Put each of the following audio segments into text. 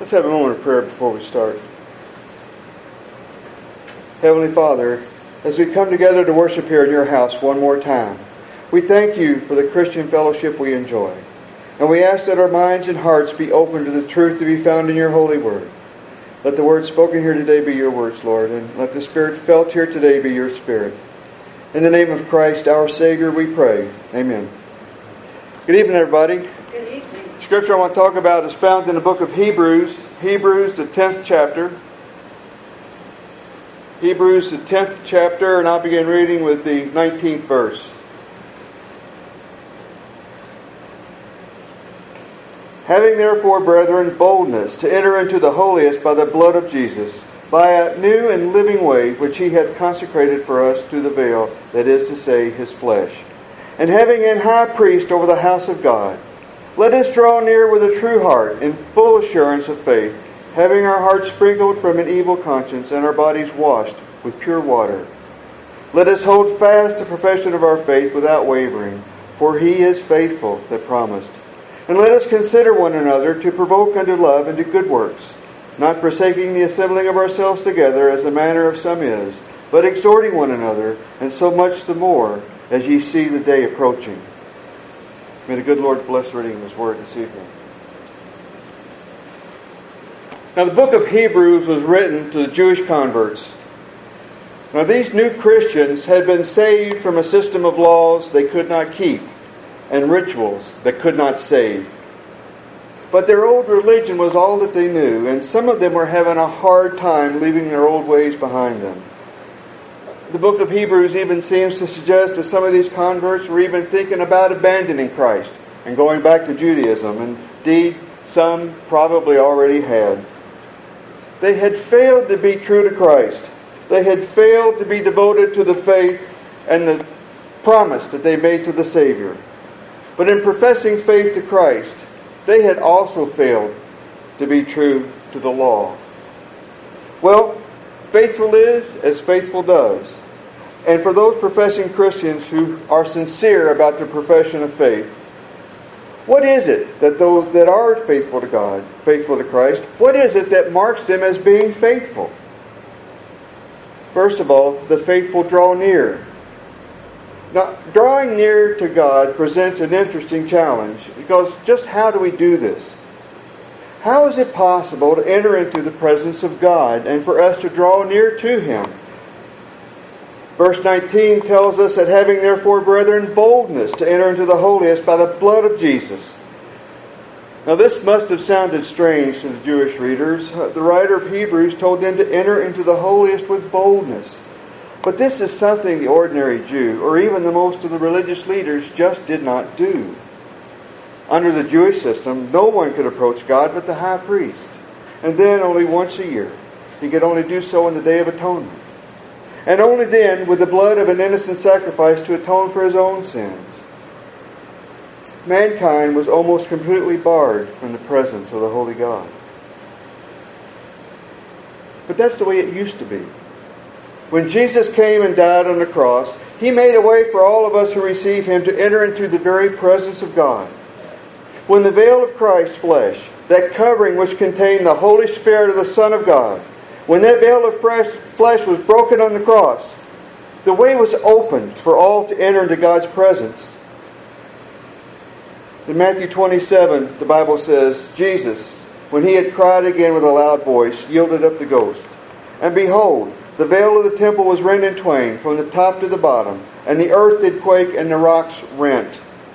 Let's have a moment of prayer before we start. Heavenly Father, as we come together to worship here in your house one more time, we thank you for the Christian fellowship we enjoy. And we ask that our minds and hearts be open to the truth to be found in your holy word. Let the words spoken here today be your words, Lord, and let the Spirit felt here today be your Spirit. In the name of Christ, our Savior, we pray. Amen. Good evening, everybody. Good evening. The scripture I want to talk about is found in the book of Hebrews. Hebrews, the 10th chapter. Hebrews, the 10th chapter, and I'll begin reading with the 19th verse. Having therefore, brethren, boldness to enter into the holiest by the blood of Jesus, by a new and living way which he hath consecrated for us through the veil, that is to say, his flesh. And having an high priest over the house of God, let us draw near with a true heart, in full assurance of faith, having our hearts sprinkled from an evil conscience, and our bodies washed with pure water. Let us hold fast the profession of our faith without wavering, for he is faithful that promised. And let us consider one another to provoke unto love and to good works, not forsaking the assembling of ourselves together, as the manner of some is, but exhorting one another, and so much the more, as ye see the day approaching. May the good Lord bless reading of his word this evening. Now, the book of Hebrews was written to the Jewish converts. Now, these new Christians had been saved from a system of laws they could not keep and rituals that could not save. But their old religion was all that they knew, and some of them were having a hard time leaving their old ways behind them. The book of Hebrews even seems to suggest that some of these converts were even thinking about abandoning Christ and going back to Judaism. Indeed, some probably already had. They had failed to be true to Christ. They had failed to be devoted to the faith and the promise that they made to the Savior. But in professing faith to Christ, they had also failed to be true to the law. Well, faithful is as faithful does. And for those professing Christians who are sincere about their profession of faith, what is it that those that are faithful to God, faithful to Christ, what is it that marks them as being faithful? First of all, the faithful draw near. Now, drawing near to God presents an interesting challenge, because just how do we do this? How is it possible to enter into the presence of God and for us to draw near to Him? Verse 19 tells us that having therefore, brethren, boldness to enter into the holiest by the blood of Jesus. Now this must have sounded strange to the Jewish readers. The writer of Hebrews told them to enter into the holiest with boldness. But this is something the ordinary Jew, or even the most of the religious leaders, just did not do. Under the Jewish system, no one could approach God but the high priest. And then only once a year. He could only do so on the Day of Atonement. And only then with the blood of an innocent sacrifice to atone for his own sins. Mankind was almost completely barred from the presence of the Holy God. But that's the way it used to be. When Jesus came and died on the cross, He made a way for all of us who receive Him to enter into the very presence of God. When the veil of Christ's flesh, that covering which contained the Holy Spirit of the Son of God, when that veil of flesh was broken on the cross, the way was opened for all to enter into God's presence. In Matthew 27, the Bible says, Jesus, when He had cried again with a loud voice, yielded up the ghost. And behold, the veil of the temple was rent in twain from the top to the bottom, and the earth did quake, and the rocks rent.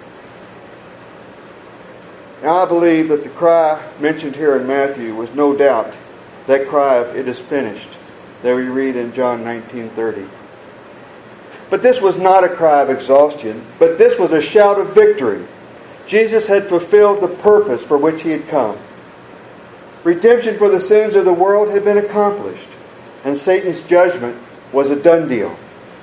Now I believe that the cry mentioned here in Matthew was no doubt that cry of "it is finished," that we read in John 19:30. But this was not a cry of exhaustion, but this was a shout of victory. Jesus had fulfilled the purpose for which He had come. Redemption for the sins of the world had been accomplished, and Satan's judgment was a done deal.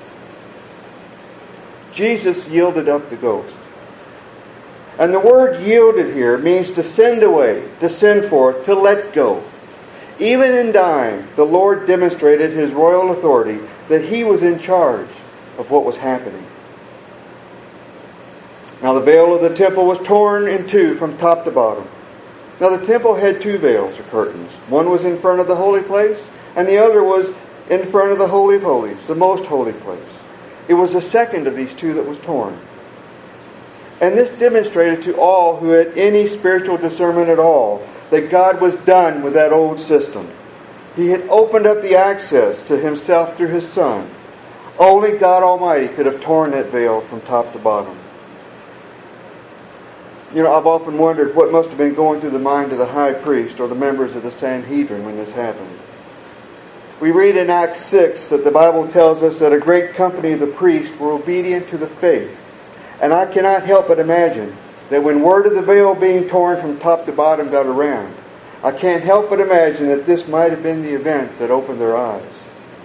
Jesus yielded up the ghost. And the word yielded here means to send away, to send forth, to let go. Even in dying, the Lord demonstrated His royal authority, that He was in charge of what was happening. Now the veil of the temple was torn in two from top to bottom. Now the temple had two veils or curtains. One was in front of the holy place, and the other was in front of the Holy of Holies, the most holy place. It was the second of these two that was torn. And this demonstrated to all who had any spiritual discernment at all that God was done with that old system. He had opened up the access to Himself through His Son. Only God Almighty could have torn that veil from top to bottom. I've often wondered what must have been going through the mind of the high priest or the members of the Sanhedrin when this happened. We read in Acts 6 that the Bible tells us that a great company of the priests were obedient to the faith. And I cannot help but imagine that when word of the veil being torn from top to bottom got around, I can't help but imagine that this might have been the event that opened their eyes.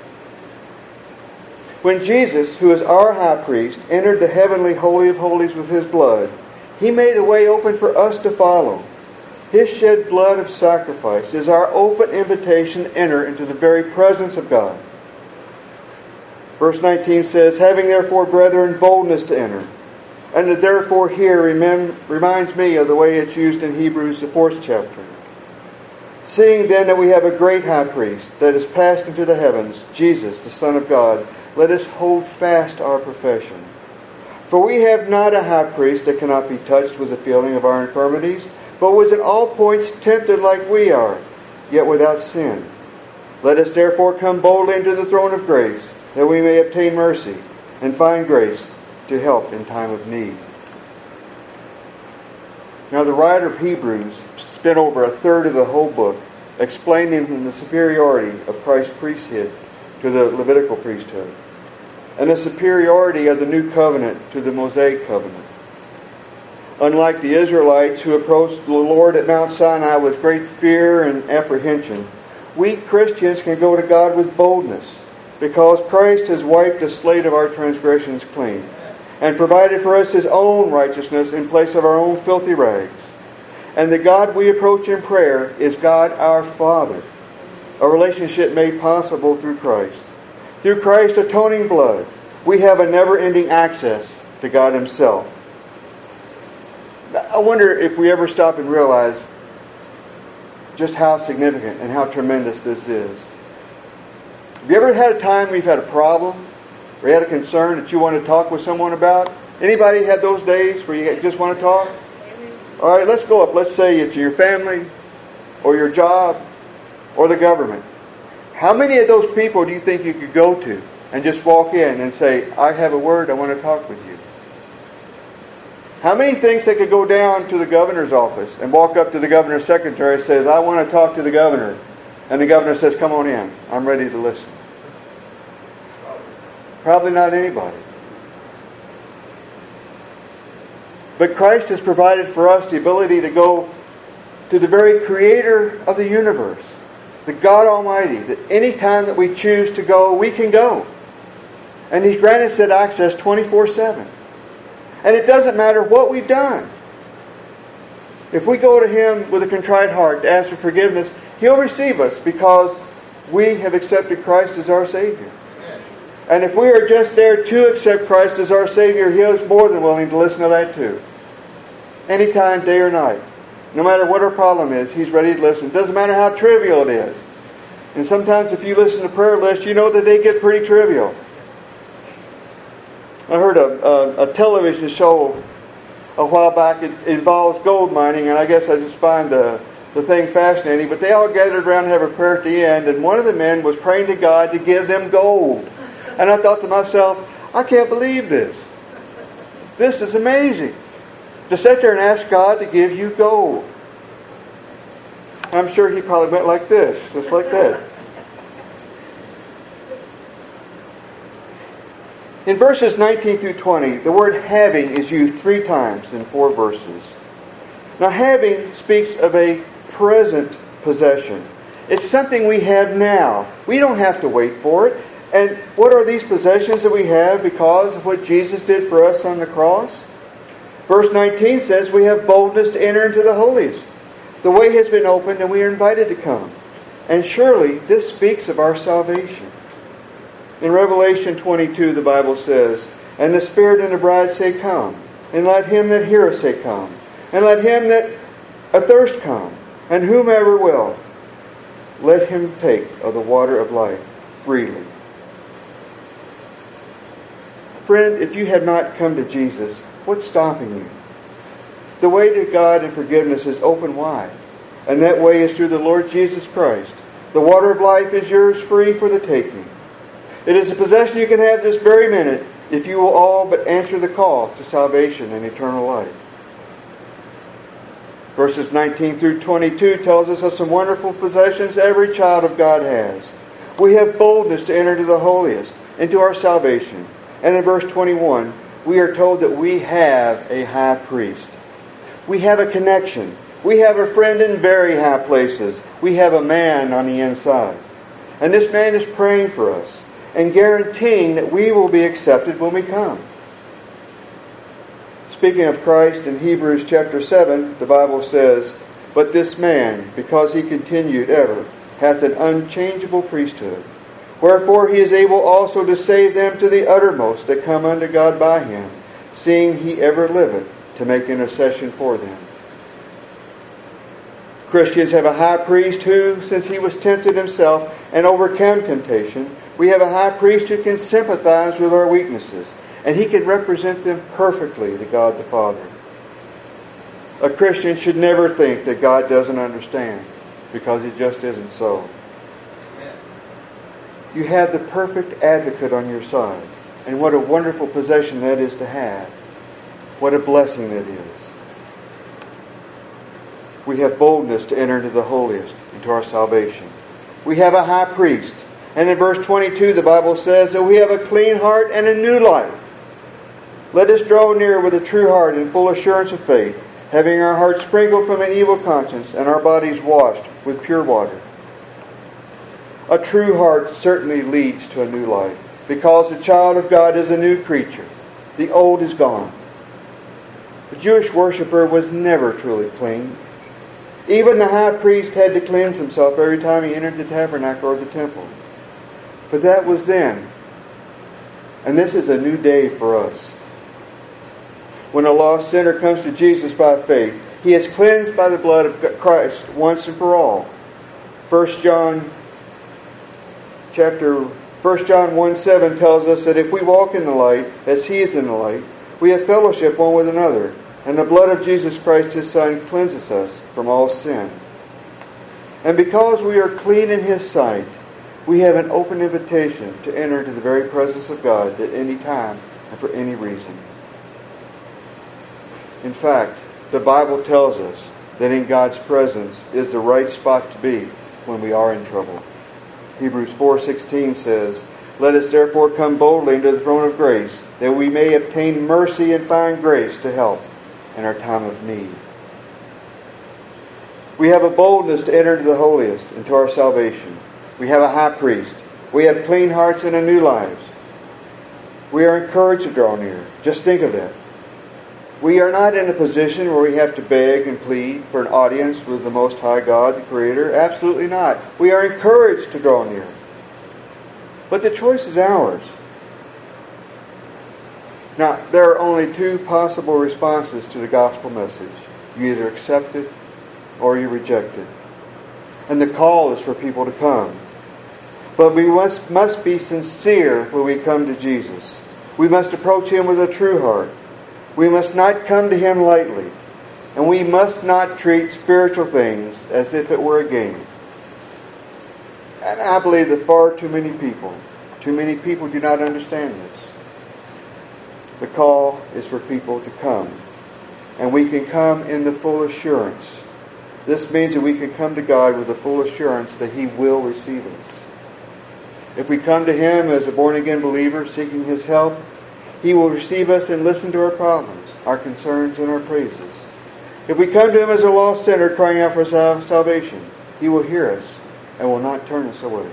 When Jesus, who is our high priest, entered the heavenly Holy of Holies with His blood, He made a way open for us to follow. His shed blood of sacrifice is our open invitation to enter into the very presence of God. Verse 19 says, having therefore, brethren, boldness to enter. And the therefore here reminds me of the way it's used in Hebrews, the 4th chapter. Seeing then that we have a great high priest that is passed into the heavens, Jesus, the Son of God, let us hold fast our profession. For we have not a high priest that cannot be touched with the feeling of our infirmities, but was in all points tempted like we are, yet without sin. Let us therefore come boldly into the throne of grace, that we may obtain mercy and find grace to help in time of need. Now the writer of Hebrews spent over a third of the whole book explaining the superiority of Christ's priesthood to the Levitical priesthood, and the superiority of the new covenant to the Mosaic covenant. Unlike the Israelites who approached the Lord at Mount Sinai with great fear and apprehension, we Christians can go to God with boldness, because Christ has wiped the slate of our transgressions clean and provided for us His own righteousness in place of our own filthy rags. And the God we approach in prayer is God our Father, a relationship made possible through Christ. Through Christ's atoning blood, we have a never-ending access to God Himself. I wonder if we ever stop and realize just how significant and how tremendous this is. Have you ever had a time where you've had a problem, or you had a concern that you want to talk with someone about? Anybody had those days where you just want to talk? All right, let's go up. Let's say it's your family, or your job, or the government. How many of those people do you think you could go to and just walk in and say, I have a word, I want to talk with you? How many think they could go down to the governor's office and walk up to the governor's secretary and says, I want to talk to the governor. And the governor says, come on in. I'm ready to listen. Probably not anybody. But Christ has provided for us the ability to go to the very Creator of the universe, the God Almighty, that any time that we choose to go, we can go. And He's granted us that access 24/7. And it doesn't matter what we've done. If we go to Him with a contrite heart to ask for forgiveness, He'll receive us because we have accepted Christ as our Savior. And if we are just there to accept Christ as our Savior, He is more than willing to listen to that too. Anytime, day or night. No matter what our problem is, He's ready to listen. It doesn't matter how trivial it is. And sometimes if you listen to prayer lists, you know that they get pretty trivial. I heard a television show a while back. It involves gold mining, and I guess I just find the thing fascinating. But they all gathered around and have a prayer at the end, and one of the men was praying to God to give them gold. And I thought to myself, I can't believe this. This is amazing. To sit there and ask God to give you gold. I'm sure he probably went like this, just like that. In verses 19 through 20, the word having is used 3 times in 4 verses. Now, having speaks of a present possession. It's something we have now. We don't have to wait for it. And what are these possessions that we have because of what Jesus did for us on the cross? Verse 19 says we have boldness to enter into the holies. The way has been opened and we are invited to come. And surely this speaks of our salvation. In Revelation 22, the Bible says, and the Spirit and the bride say, come. And let him that heareth say, come. And let him that athirst come. And whomever will, let him take of the water of life freely. Friend, if you have not come to Jesus, what's stopping you? The way to God and forgiveness is open wide, and that way is through the Lord Jesus Christ. The water of life is yours free for the taking. It is a possession you can have this very minute if you will all but answer the call to salvation and eternal life. Verses 19 through 22 tells us of some wonderful possessions every child of God has. We have boldness to enter into the holiest, into our salvation. And in verse 21, we are told that we have a high priest. We have a connection. We have a friend in very high places. We have a man on the inside. And this man is praying for us and guaranteeing that we will be accepted when we come. Speaking of Christ in Hebrews chapter 7, the Bible says, "But this man, because he continued ever, hath an unchangeable priesthood. Wherefore he is able also to save them to the uttermost that come unto God by him, seeing he ever liveth to make intercession for them." Christians have a high priest who, since he was tempted himself and overcame temptation, we have a high priest who can sympathize with our weaknesses, and he can represent them perfectly to God the Father. A Christian should never think that God doesn't understand, because it just isn't so. You have the perfect advocate on your side, and what a wonderful possession that is to have. What a blessing that is. We have boldness to enter into the holiest, into our salvation. We have a high priest. And in verse 22, the Bible says that we have a clean heart and a new life. Let us draw near with a true heart and full assurance of faith, having our hearts sprinkled from an evil conscience and our bodies washed with pure water. A true heart certainly leads to a new life, because the child of God is a new creature. The old is gone. The Jewish worshiper was never truly clean. Even the high priest had to cleanse himself every time he entered the tabernacle or the temple. But that was then. And this is a new day for us. When a lost sinner comes to Jesus by faith, he is cleansed by the blood of Christ once and for all. 1 John 1:7 tells us that if we walk in the light, as he is in the light, we have fellowship one with another, and the blood of Jesus Christ his Son cleanses us from all sin. And because we are clean in his sight, we have an open invitation to enter into the very presence of God at any time and for any reason. In fact, the Bible tells us that in God's presence is the right spot to be when we are in trouble. Hebrews 4:16 says, "Let us therefore come boldly into the throne of grace, that we may obtain mercy and find grace to help in our time of need." We have a boldness to enter into the holiest, into our salvation. We have a high priest. We have clean hearts and a new lives. We are encouraged to draw near. Just think of that. We are not in a position where we have to beg and plead for an audience with the Most High God, the Creator. Absolutely not. We are encouraged to draw near. But the choice is ours. Now, there are only two possible responses to the gospel message. You either accept it or you reject it. And the call is for people to come. But we must be sincere when we come to Jesus. We must approach him with a true heart. We must not come to him lightly. And we must not treat spiritual things as if it were a game. And I believe that far too many people do not understand this. The call is for people to come. And we can come in the full assurance. This means that we can come to God with the full assurance that he will receive us. If we come to him as a born-again believer seeking his help, he will receive us and listen to our problems, our concerns, and our praises. If we come to him as a lost sinner crying out for salvation, he will hear us and will not turn us away.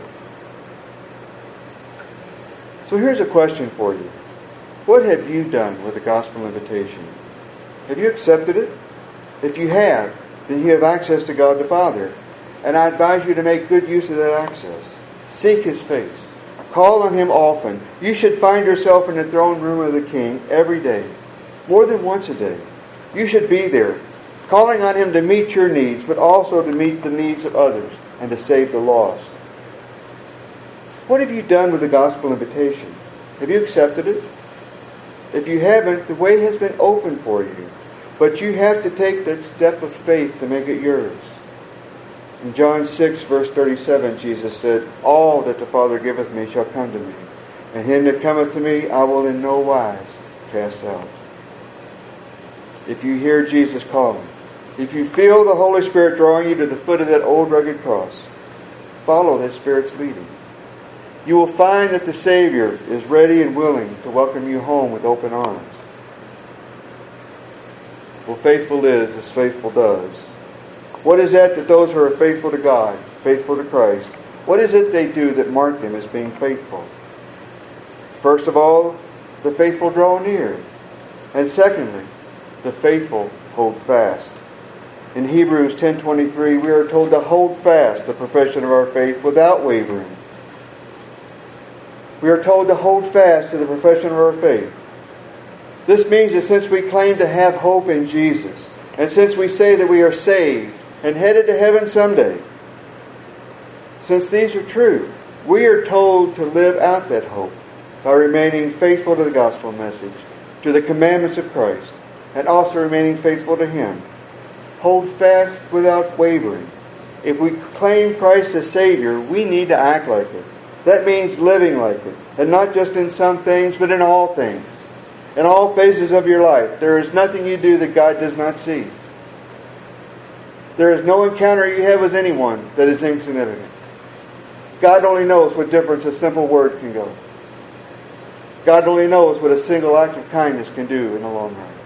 So here's a question for you. What have you done with the gospel invitation? Have you accepted it? If you have, then you have access to God the Father. And I advise you to make good use of that access. Seek his face. Call on him often. You should find yourself in the throne room of the King every day, more than once a day. You should be there calling on Him to meet your needs, but also to meet the needs of others and to save the lost. What have you done with the gospel invitation? Have you accepted it? If you haven't, the way has been opened for you. But you have to take that step of faith to make it yours. In John 6, verse 37, Jesus said, "All that the Father giveth me shall come to me, and him that cometh to me I will in no wise cast out." If you hear Jesus calling, if you feel the Holy Spirit drawing you to the foot of that old rugged cross, follow that Spirit's leading. You will find that the Savior is ready and willing to welcome you home with open arms. Well, faithful is as faithful does. What is that those who are faithful to God, faithful to Christ, what is it they do that mark them as being faithful? First of all, the faithful draw near. And secondly, the faithful hold fast. In Hebrews 10:23, we are told to hold fast the profession of our faith without wavering. We are told to hold fast to the profession of our faith. This means that since we claim to have hope in Jesus, and since we say that we are saved and headed to heaven someday, since these are true, we are told to live out that hope by remaining faithful to the gospel message, to the commandments of Christ, and also remaining faithful to Him. Hold fast without wavering. If we claim Christ as Savior, we need to act like it. That means living like it, and not just in some things, but in all things. In all phases of your life, there is nothing you do that God does not see. There is no encounter you have with anyone that is insignificant. God only knows what difference a simple word can go. God only knows what a single act of kindness can do in the long run.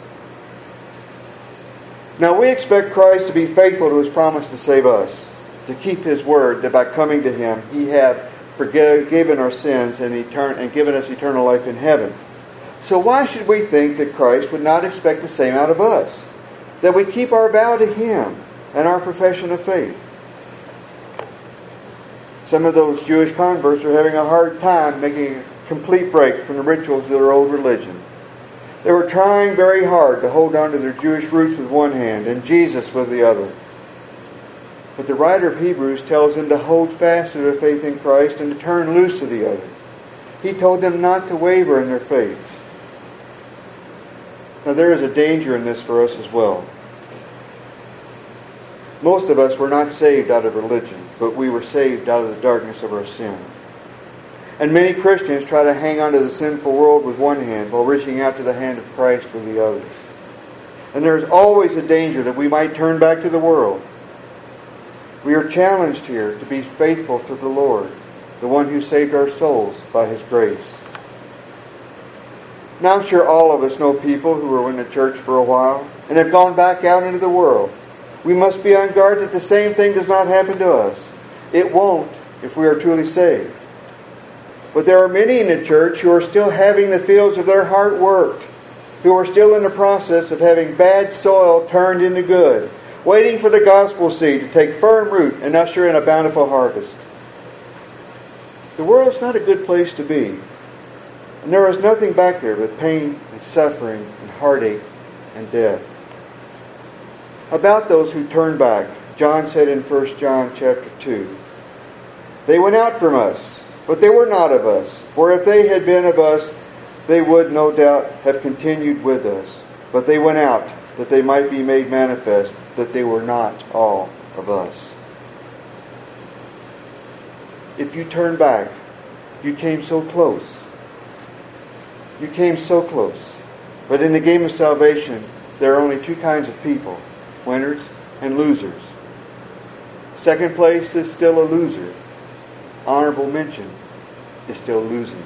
Now we expect Christ to be faithful to His promise to save us, to keep His word that by coming to Him He hath forgiven our sins and given us eternal life in heaven. So why should we think that Christ would not expect the same out of us? That we keep our vow to Him and our profession of faith? Some of those Jewish converts are having a hard time making a complete break from the rituals of their old religion. They were trying very hard to hold on to their Jewish roots with one hand and Jesus with the other. But the writer of Hebrews tells them to hold fast to their faith in Christ and to turn loose of the other. He told them not to waver in their faith. Now there is a danger in this for us as well. Most of us were not saved out of religion, but we were saved out of the darkness of our sin. And many Christians try to hang on to the sinful world with one hand while reaching out to the hand of Christ with the other. And there is always a danger that we might turn back to the world. We are challenged here to be faithful to the Lord, the one who saved our souls by His grace. Now I'm sure all of us know people who were in the church for a while and have gone back out into the world. We must be on guard that the same thing does not happen to us. It won't if we are truly saved. But there are many in the church who are still having the fields of their heart worked, who are still in the process of having bad soil turned into good, waiting for the gospel seed to take firm root and usher in a bountiful harvest. The world is not a good place to be. And there is nothing back there but pain and suffering and heartache and death. About those who turn back, John said in 1 John chapter 2, "They went out from us, but they were not of us. For if they had been of us, they would no doubt have continued with us. But they went out, that they might be made manifest, that they were not all of us." If you turn back, you came so close. You came so close. But in the game of salvation, there are only two kinds of people: winners and losers. Second place is still a loser. Honorable mention is still losing.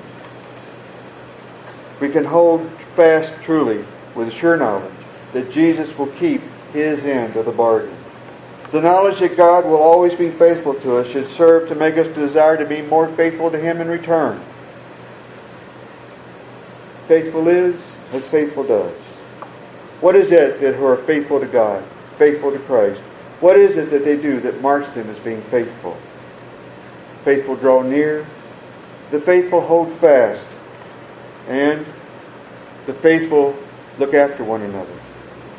We can hold fast truly with sure knowledge that Jesus will keep His end of the bargain. The knowledge that God will always be faithful to us should serve to make us desire to be more faithful to Him in return. Faithful is as faithful does. What is it that who are faithful to God, faithful to Christ? What is it that they do that marks them as being faithful? Faithful draw near, the faithful hold fast, and the faithful look after one another.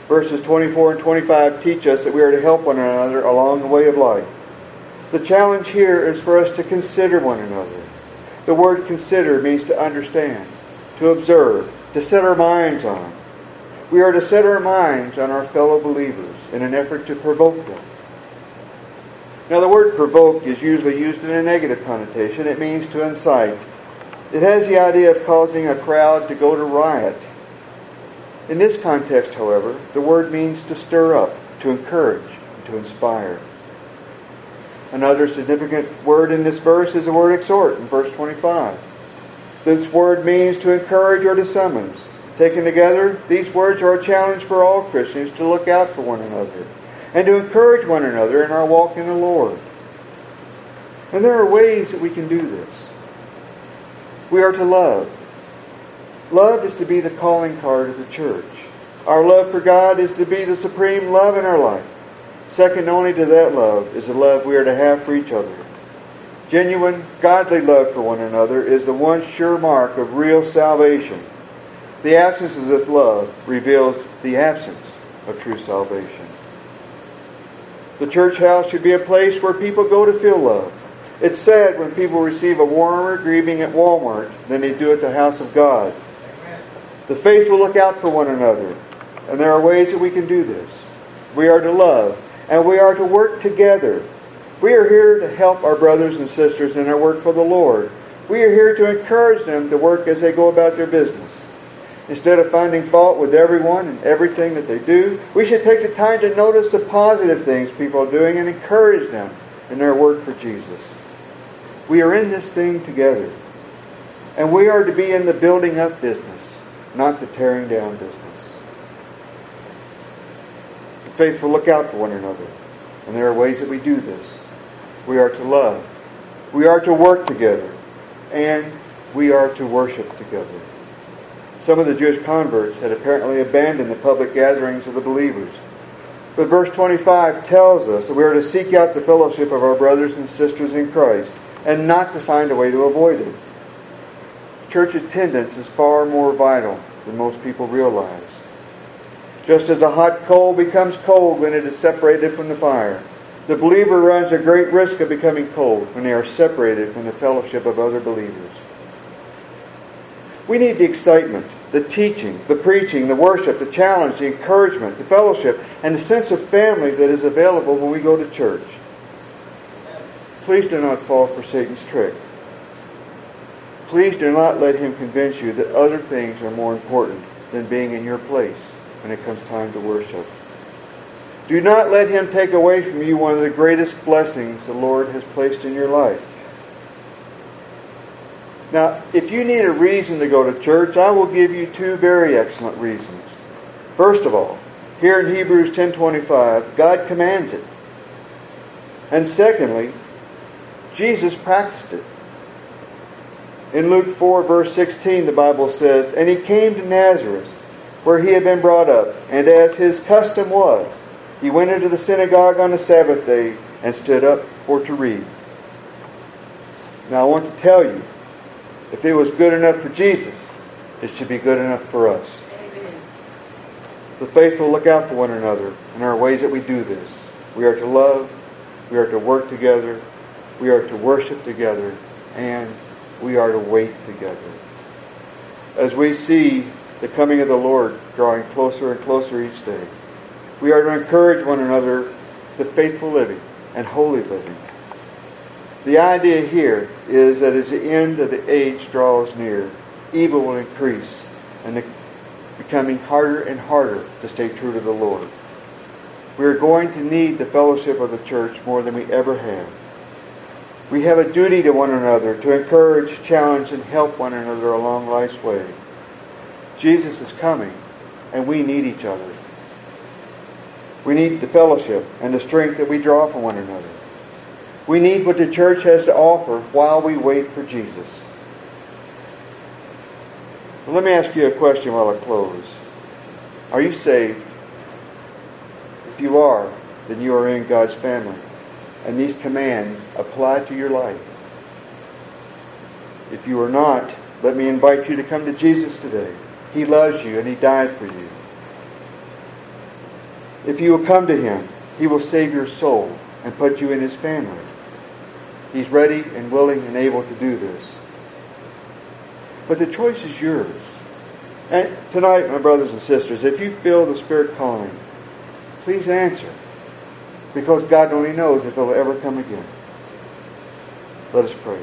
Verses 24 and 25 teach us that we are to help one another along the way of life. The challenge here is for us to consider one another. The word consider means to understand, to observe, to set our minds on. We are to set our minds on our fellow believers in an effort to provoke them. Now, the word provoke is usually used in a negative connotation. It means to incite. It has the idea of causing a crowd to go to riot. In this context, however, the word means to stir up, to encourage, and to inspire. Another significant word in this verse is the word exhort in verse 25. This word means to encourage or to summons. Taken together, these words are a challenge for all Christians to look out for one another and to encourage one another in our walk in the Lord. And there are ways that we can do this. We are to love. Love is to be the calling card of the church. Our love for God is to be the supreme love in our life. Second only to that love is the love we are to have for each other. Genuine, godly love for one another is the one sure mark of real salvation. The absence of this love reveals the absence of true salvation. The church house should be a place where people go to feel love. It's sad when people receive a warmer greeting at Walmart than they do at the house of God. The faithful look out for one another, and there are ways that we can do this. We are to love, and we are to work together. We are here to help our brothers and sisters in their work for the Lord. We are here to encourage them to work as they go about their business. Instead of finding fault with everyone and everything that they do, we should take the time to notice the positive things people are doing and encourage them in their work for Jesus. We are in this thing together. And we are to be in the building up business, not the tearing down business. The faithful look out for one another. And there are ways that we do this. We are to love. We are to work together. And we are to worship together. Some of the Jewish converts had apparently abandoned the public gatherings of the believers. But verse 25 tells us that we are to seek out the fellowship of our brothers and sisters in Christ and not to find a way to avoid it. Church attendance is far more vital than most people realize. Just as a hot coal becomes cold when it is separated from the fire, the believer runs a great risk of becoming cold when they are separated from the fellowship of other believers. We need the excitement, the teaching, the preaching, the worship, the challenge, the encouragement, the fellowship, and the sense of family that is available when we go to church. Please do not fall for Satan's trick. Please do not let him convince you that other things are more important than being in your place when it comes time to worship. Do not let him take away from you one of the greatest blessings the Lord has placed in your life. Now, if you need a reason to go to church, I will give you two very excellent reasons. First of all, here in Hebrews 10:25, God commands it. And secondly, Jesus practiced it. In Luke 4, verse 16, the Bible says, "And he came to Nazareth, where he had been brought up, and as his custom was, he went into the synagogue on the Sabbath day and stood up for to read." Now, I want to tell you, if it was good enough for Jesus, it should be good enough for us. Amen. The faithful look out for one another, and there are ways that we do this. We are to love, we are to work together, we are to worship together, and we are to wait together. As we see the coming of the Lord drawing closer and closer each day, we are to encourage one another to faithful living and holy living. The idea here is that as the end of the age draws near, evil will increase and it's becoming harder and harder to stay true to the Lord. We are going to need the fellowship of the church more than we ever have. We have a duty to one another to encourage, challenge, and help one another along life's way. Jesus is coming, and we need each other. We need the fellowship and the strength that we draw from one another. We need what the church has to offer while we wait for Jesus. Well, let me ask you a question while I close. Are you saved? If you are, then you are in God's family. And these commands apply to your life. If you are not, let me invite you to come to Jesus today. He loves you and He died for you. If you will come to Him, He will save your soul and put you in His family. He's ready and willing and able to do this. But the choice is yours. And tonight, my brothers and sisters, if you feel the Spirit calling, please answer. Because God only knows if it'll ever come again. Let us pray.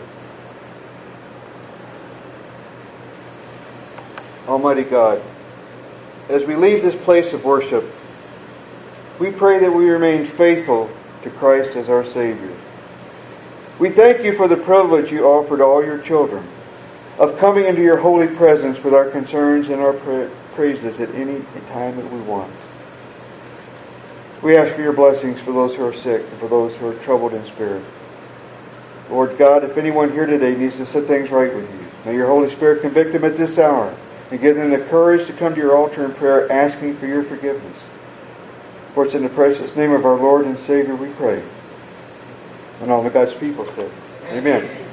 Almighty God, as we leave this place of worship, we pray that we remain faithful to Christ as our Savior. We thank you for the privilege you offer to all your children of coming into your holy presence with our concerns and our praises at any time that we want. We ask for your blessings for those who are sick and for those who are troubled in spirit. Lord God, if anyone here today needs to set things right with you, may your Holy Spirit convict them at this hour and give them the courage to come to your altar in prayer asking for your forgiveness. For it's in the precious name of our Lord and Savior we pray. And all of God's people said, Amen.